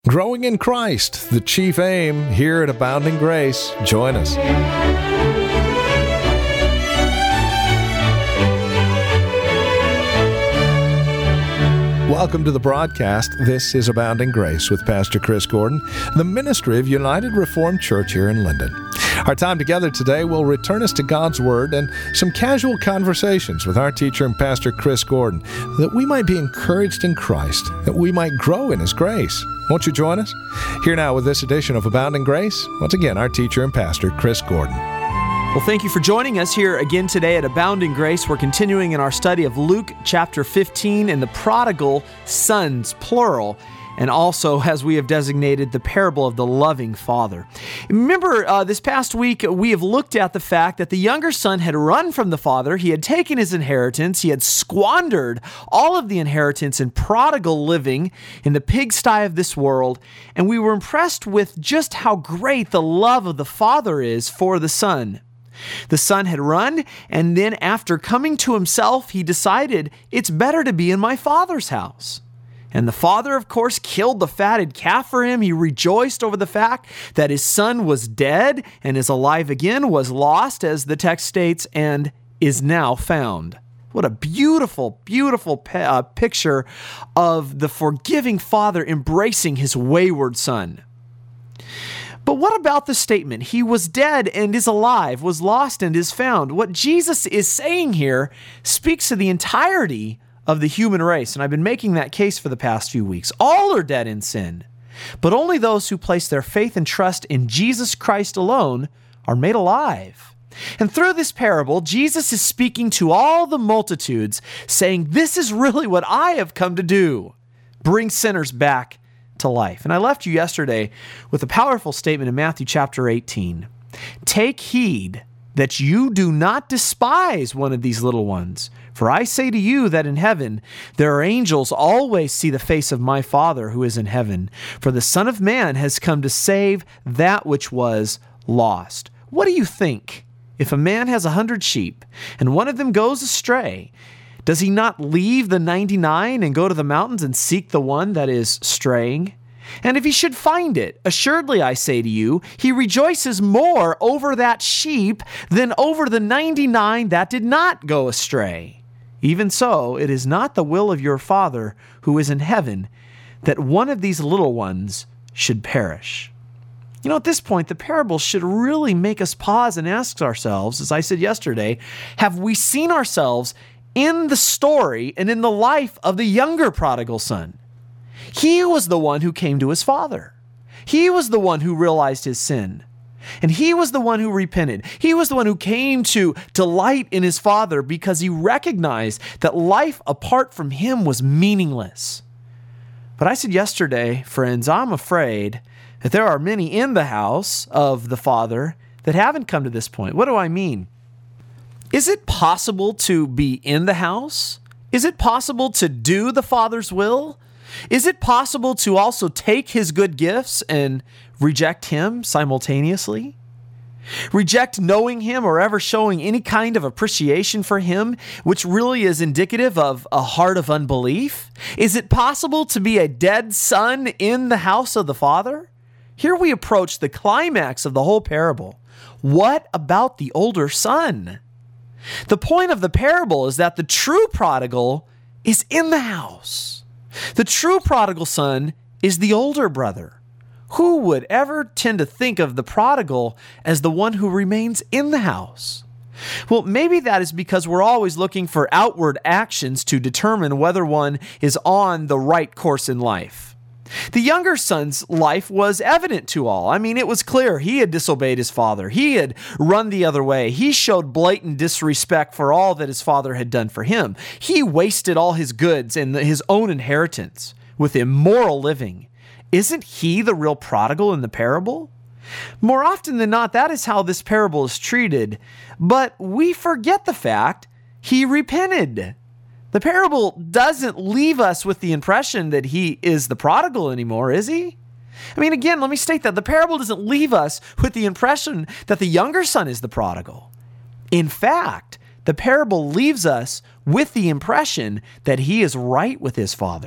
Growing in Christ, the chief aim here at Abounding Grace. Join us. Welcome to the broadcast. This is Abounding Grace with Pastor Chris Gordon, the ministry of United Reformed Church here in Linden. Our time together today will return us to God's Word and some casual conversations with our teacher and Pastor Chris Gordon, that we might be encouraged in Christ, that we might grow in His grace. Won't you join us? Here now with this edition of Abounding Grace, once again, our teacher and Pastor Chris Gordon. Well, thank you for joining us here again today at Abounding Grace. We're continuing in our study of Luke chapter 15 and the prodigal sons, plural, and also, as we have designated, the parable of the loving father. Remember, this past week, we have looked at the fact that the younger son had run from the father. He had taken his inheritance. He had squandered all of the inheritance in prodigal living in the pigsty of this world. And we were impressed with just how great the love of the father is for the son. The son had run, and then after coming to himself, he decided, it's better to be in my father's house. And the father, of course, killed the fatted calf for him. He rejoiced over the fact that his son was dead and is alive again, was lost, as the text states, and is now found. What a beautiful, beautiful picture of the forgiving father embracing his wayward son. But what about the statement, he was dead and is alive, was lost and is found? What Jesus is saying here speaks to the entirety of the human race, and I've been making that case for the past few weeks. All are dead in sin, but only those who place their faith and trust in Jesus Christ alone are made alive. And through this parable, Jesus is speaking to all the multitudes, saying, this is really what I have come to do, bring sinners back to life. And I left you yesterday with a powerful statement in Matthew chapter 18. Take heed that you do not despise one of these little ones. For I say to you that in heaven there are angels always see the face of my Father who is in heaven. For the Son of Man has come to save that which was lost. What do you think? If a man has 100 sheep and one of them goes astray, does he not leave the 99 and go to the mountains and seek the one that is straying? And if he should find it, assuredly I say to you, he rejoices more over that sheep than over the 99 that did not go astray. Even so, it is not the will of your Father who is in heaven that one of these little ones should perish. You know, at this point, the parable should really make us pause and ask ourselves, as I said yesterday, have we seen ourselves in the story and in the life of the younger prodigal son? He was the one who came to his father. He was the one who realized his sin. And he was the one who repented. He was the one who came to delight in his father because he recognized that life apart from him was meaningless. But I said yesterday, friends, I'm afraid that there are many in the house of the father that haven't come to this point. What do I mean? Is it possible to be in the house? Is it possible to do the Father's will? Is it possible to also take His good gifts and reject Him simultaneously? Reject knowing Him or ever showing any kind of appreciation for Him, which really is indicative of a heart of unbelief? Is it possible to be a dead son in the house of the Father? Here we approach the climax of the whole parable. What about the older son? The point of the parable is that the true prodigal is in the house. The true prodigal son is the older brother. Who would ever tend to think of the prodigal as the one who remains in the house? Well, maybe that is because we're always looking for outward actions to determine whether one is on the right course in life. The younger son's life was evident to all. I mean, it was clear he had disobeyed his father. He had run the other way. He showed blatant disrespect for all that his father had done for him. He wasted all his goods and his own inheritance with immoral living. Isn't he the real prodigal in the parable? More often than not, that is how this parable is treated. But we forget the fact he repented. The parable doesn't leave us with the impression that he is the prodigal anymore, is he? I mean, again, let me state that the parable doesn't leave us with the impression that the younger son is the prodigal. In fact, the parable leaves us with the impression that he is right with his father,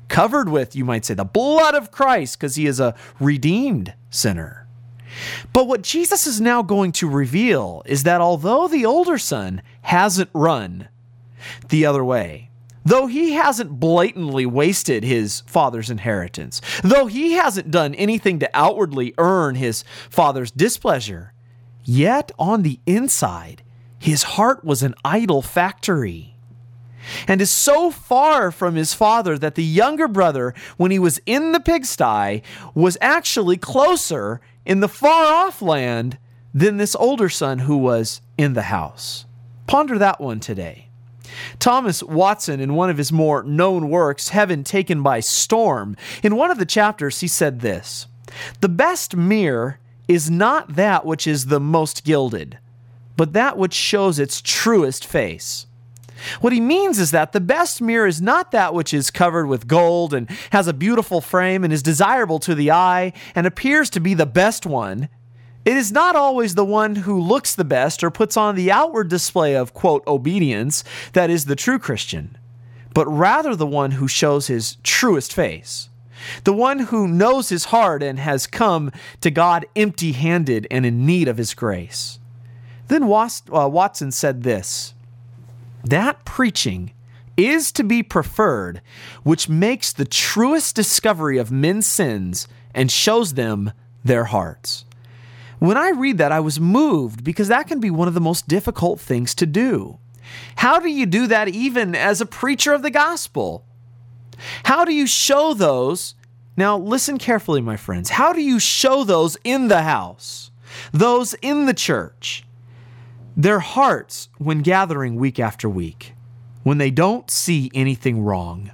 covered with, you might say, the blood of Christ, because he is a redeemed sinner. But what Jesus is now going to reveal is that although the older son hasn't run the other way, though he hasn't blatantly wasted his father's inheritance, though he hasn't done anything to outwardly earn his father's displeasure, yet on the inside, his heart was an idol factory, and is so far from his father that the younger brother, when he was in the pigsty, was actually closer in the far-off land than this older son who was in the house. Ponder that one today. Thomas Watson, in one of his more known works, Heaven Taken by Storm, in one of the chapters, he said this: "The best mirror is not that which is the most gilded, but that which shows its truest face." What he means is that the best mirror is not that which is covered with gold and has a beautiful frame and is desirable to the eye and appears to be the best one. It is not always the one who looks the best or puts on the outward display of, quote, obedience that is the true Christian, but rather the one who shows his truest face, the one who knows his heart and has come to God empty-handed and in need of his grace. Then Watson said this: "That preaching is to be preferred which makes the truest discovery of men's sins and shows them their hearts." When I read that, I was moved because that can be one of the most difficult things to do. How do you do that even as a preacher of the gospel? How do you show those? Now listen carefully, my friends. How do you show those in the house, those in the church, their hearts when gathering week after week, when they don't see anything wrong?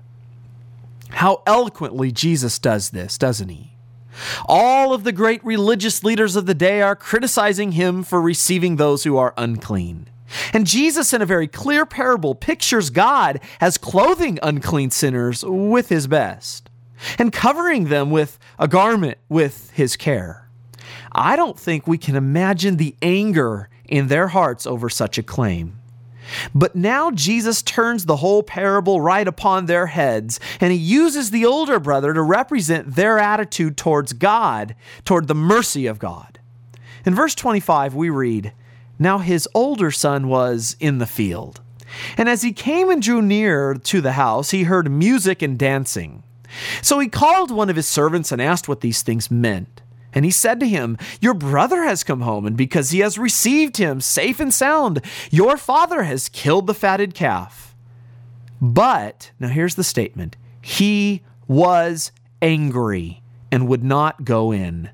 How eloquently Jesus does this, doesn't he? All of the great religious leaders of the day are criticizing him for receiving those who are unclean. And Jesus, in a very clear parable, pictures God as clothing unclean sinners with his best and covering them with a garment with his care. I don't think we can imagine the anger in their hearts over such a claim. But now Jesus turns the whole parable right upon their heads, and he uses the older brother to represent their attitude towards God, toward the mercy of God. In verse 25, we read, "Now his older son was in the field, and as he came and drew near to the house, he heard music and dancing. So he called one of his servants and asked what these things meant. And he said to him, 'Your brother has come home, and because he has received him safe and sound, your father has killed the fatted calf.' But," now here's the statement, "he was angry and would not go in."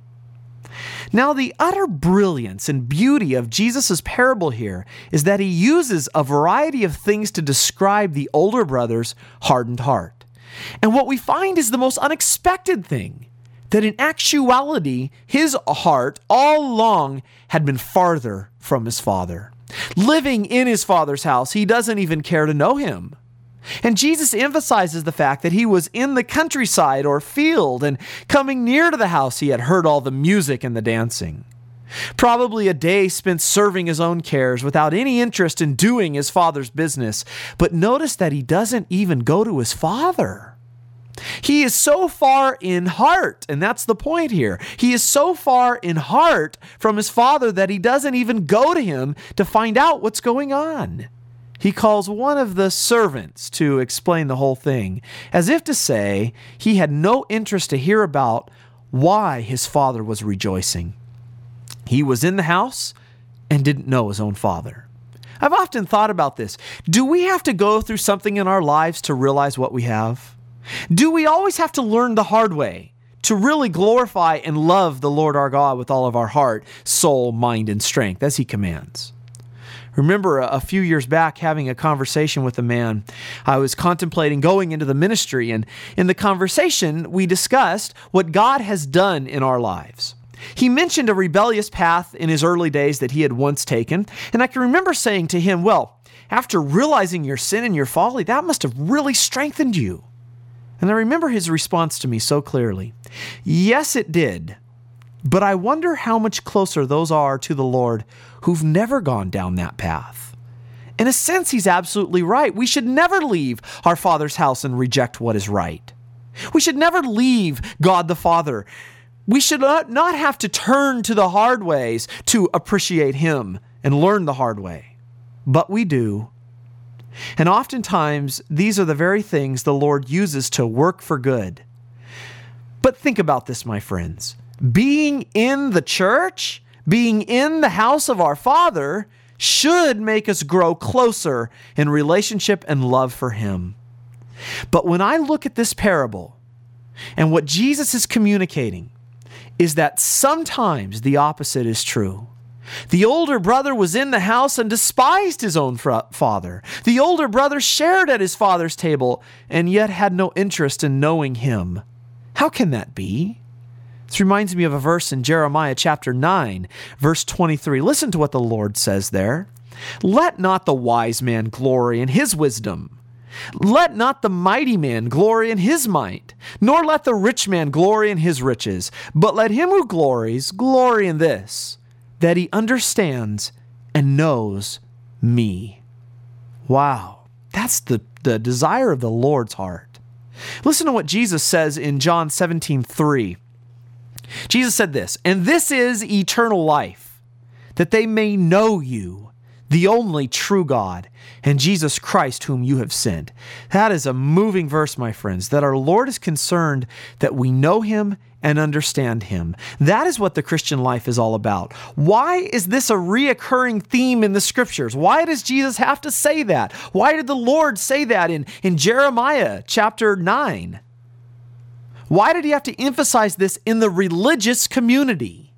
Now, the utter brilliance and beauty of Jesus' parable here is that he uses a variety of things to describe the older brother's hardened heart. And what we find is the most unexpected thing, that in actuality, his heart all along had been farther from his father. Living in his father's house, he doesn't even care to know him. And Jesus emphasizes the fact that he was in the countryside or field, and coming near to the house, he had heard all the music and the dancing. Probably a day spent serving his own cares without any interest in doing his father's business. But notice that he doesn't even go to his father. He is so far in heart, and that's the point here. He is so far in heart from his father that he doesn't even go to him to find out what's going on. He calls one of the servants to explain the whole thing, as if to say he had no interest to hear about why his father was rejoicing. He was in the house and didn't know his own father. I've often thought about this. Do we have to go through something in our lives to realize what we have? Do we always have to learn the hard way to really glorify and love the Lord our God with all of our heart, soul, mind, and strength, as he commands? Remember a few years back having a conversation with a man. I was contemplating going into the ministry, and in the conversation, we discussed what God has done in our lives. He mentioned a rebellious path in his early days that he had once taken, and I can remember saying to him, "Well, after realizing your sin and your folly, that must have really strengthened you." And I remember his response to me so clearly. "Yes, it did. But I wonder how much closer those are to the Lord who've never gone down that path." In a sense, he's absolutely right. We should never leave our Father's house and reject what is right. We should never leave God the Father. We should not have to turn to the hard ways to appreciate Him and learn the hard way. But we do. And oftentimes, these are the very things the Lord uses to work for good. But think about this, my friends. Being in the church, being in the house of our Father, should make us grow closer in relationship and love for Him. But when I look at this parable, and what Jesus is communicating is that sometimes the opposite is true. The older brother was in the house and despised his own father. The older brother shared at his father's table and yet had no interest in knowing him. How can that be? This reminds me of a verse in Jeremiah chapter 9, verse 23. Listen to what the Lord says there. Let not the wise man glory in his wisdom. Let not the mighty man glory in his might, nor let the rich man glory in his riches, but let him who glories glory in this, that he understands and knows me. Wow, that's the desire of the Lord's heart. Listen to what Jesus says in John 17:3. Jesus said this, "And this is eternal life, that they may know you, the only true God, and Jesus Christ whom you have sent." That is a moving verse, my friends, that our Lord is concerned that we know Him and understand Him. That is what the Christian life is all about. Why is this a reoccurring theme in the Scriptures? Why does Jesus have to say that? Why did the Lord say that in Jeremiah chapter 9? Why did He have to emphasize this in the religious community?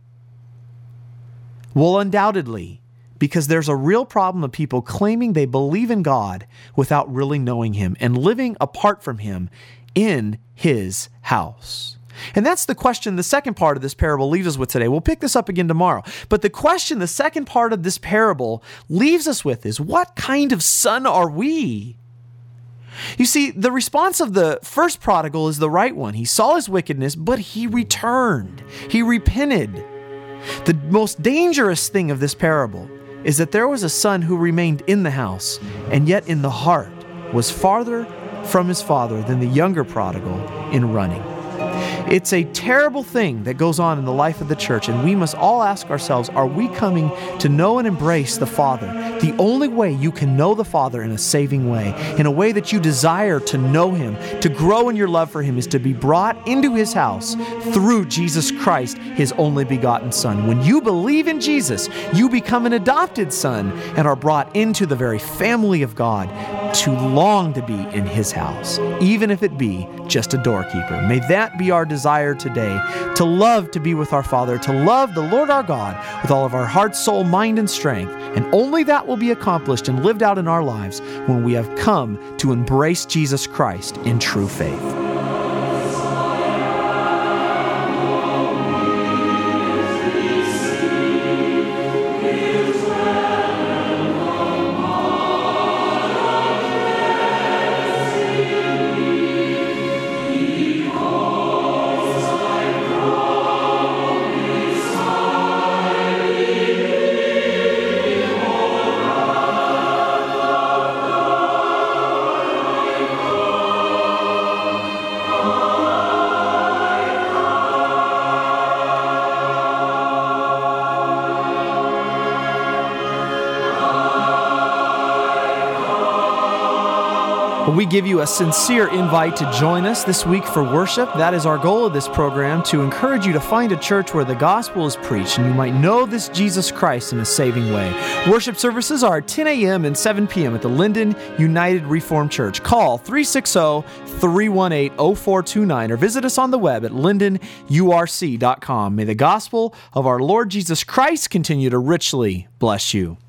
Well, undoubtedly, because there's a real problem of people claiming they believe in God without really knowing Him and living apart from Him in His house. And that's the question the second part of this parable leaves us with today. We'll pick this up again tomorrow. But the question the second part of this parable leaves us with is, what kind of son are we? You see, the response of the first prodigal is the right one. He saw his wickedness, but he returned. He repented. The most dangerous thing of this parable is that there was a son who remained in the house, and yet in the heart was farther from his father than the younger prodigal in running. It's a terrible thing that goes on in the life of the church, and we must all ask ourselves, are we coming to know and embrace the Father? The only way you can know the Father in a saving way, in a way that you desire to know Him, to grow in your love for Him, is to be brought into His house through Jesus Christ, His only begotten Son. When you believe in Jesus, you become an adopted son and are brought into the very family of God to long to be in His house, even if it be just a doorkeeper. May that be our desire today, to love to be with our Father, to love the Lord our God with all of our heart, soul, mind, and strength. And only that will be accomplished and lived out in our lives when we have come to embrace Jesus Christ in true faith. We give you a sincere invite to join us this week for worship. That is our goal of this program, to encourage you to find a church where the gospel is preached and you might know this Jesus Christ in a saving way. Worship services are at 10 a.m. and 7 p.m. at the Linden United Reformed Church. Call 360-318-0429 or visit us on the web at lindenurc.com. May the gospel of our Lord Jesus Christ continue to richly bless you.